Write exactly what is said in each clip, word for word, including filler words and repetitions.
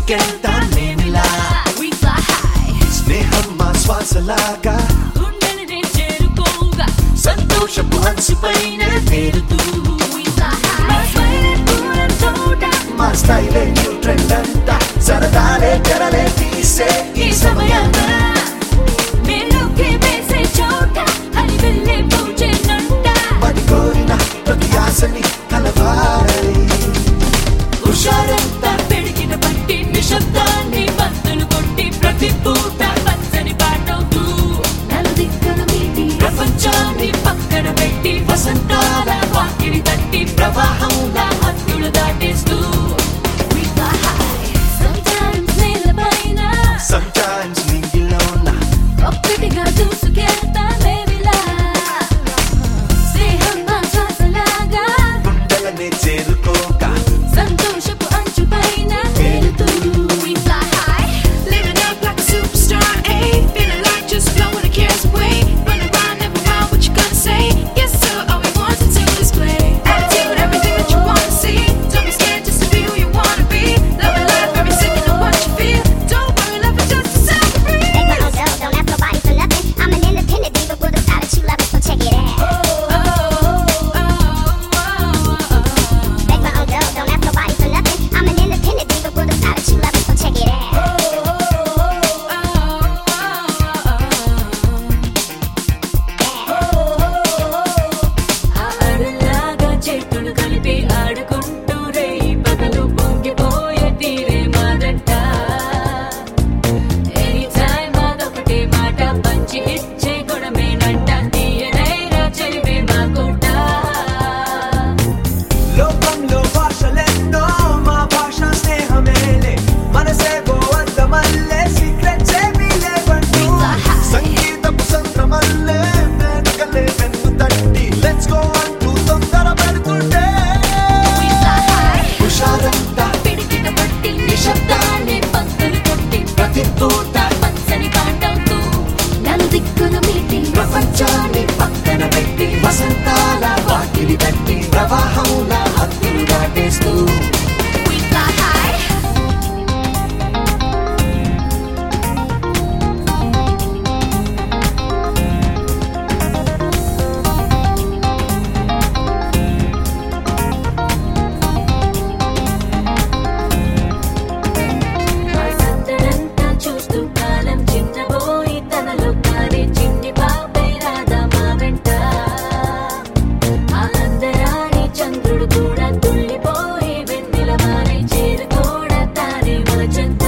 దూసుకెళ్తాం మేమిలా. స్నేహం మా శ్వాసలాగా గుండెని చేరుకోగా సంతోషపు హంసిపైన తేలుతూ మా స్టైలే న్యూ ట్రెండ్ అంట. సరదాలే తెరలే తీసే ఈ సమయాన మరి కోరిన ప్రతి ఆశని కలవారని హుషారంతా పెరిగిన బట్టి నిశ్శబ్దాన్ని బద్దలు కొట్టి ప్రతి పూట పచ్చని పాటవుతూ నలుదిక్కల మీటి ప్రపంచాన్ని పక్కన పెట్టి వసంతాల వాకిలి తట్టి ప్రవాహంలా హద్దులు దాటేస్తూ sometimes నింగిలోన ఒక్కటిగా దూసుకెళ్తా మేమిలా. స్నేహం మా శ్వాసలాగా గుండెలనే చేరుకోక సంతోషపు అంచు పైన తేలుతూ we fly high, living up like a superstar, ayy, feeling like just blowing the cares away, run around, never mind what you gonna say, yes sir, all we want is to display attitude, everything that you wanna see, don't be scared just to be who you wanna be, loving life every second of what you feel, don't worry, love is just a sound to breathe. Make my own dough, don't ask nobody for nothing. I'm an independent diva with a style that you love it, so check it out. Make my own dough, don't ask nobody for nothing. I'm an independent diva with a style that you love it, so check it out. ఆడలాగా చేతులు కలిపి ఆడుకుంటూ రేయి పగలు పొంగిపోయే తీరే మాదంట. Any time అదొకటే మాట పంచి ఇచ్చే గుణమేనంట. తీయనైనా చెలివే మాకుంట. లోకంలో భాషలెన్నో మా భాష స్నేహమేలే మనసే గోవంత మల్లె సీక్రెట్స్ ఏమీ లేవంటూ సంగీతపు సంద్రమల్లే వేదికలే వెన్ను తట్టి లెట్స్ గో అంటూ తొందర పెడుతుంటే హుషారంతా పిడికిట పట్టి నిశ్శబ్దాన్ని పక్కన కొట్టి ప్రతి పూట పచ్చని కాటవుతూ నలుదిక్కుల మీటి ప్రపంచాన్ని పక్కన పెట్టి వసంతాల వాకిలి తట్టి ప్రవాహంలా హద్దులు దాటేస్తూ we fly high. సంతనంతా చూస్తూ కాలం చిన్నబోయి తనలో తానే చిన్ని పాపై రాదా మా వెంట. ఆనందరాణి చంద్రుడు కూడా తుళ్ళిపోయి వెన్నెల మానే చేరుకోడా తానే మన చెంత.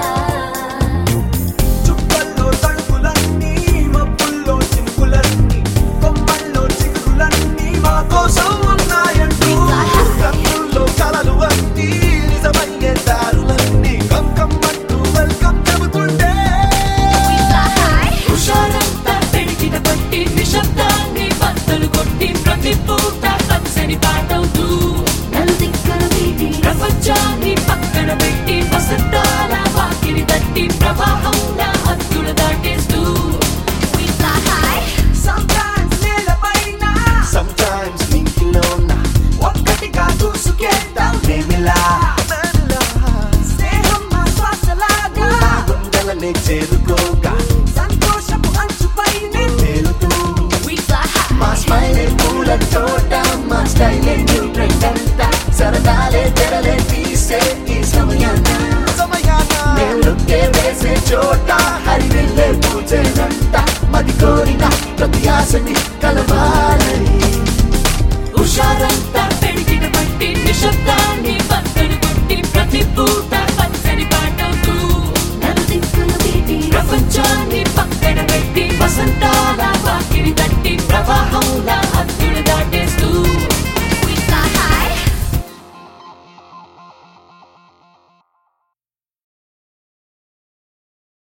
చుక్కల్లో తడుపులన్నీ మబ్బుల్లో చినుకులన్నీ కొమ్మల్లో చిగురులన్నీ మా కోసం ఉన్నాయంటూ కన్నుల్లో కలలు అన్నీ నిజమయ్యే దారులన్నీ కమ్కమ్మంటూ వెల్కమ్ చెబుతుంటే హుషారంతా పెడికిట పట్టి నిశ్శబ్ద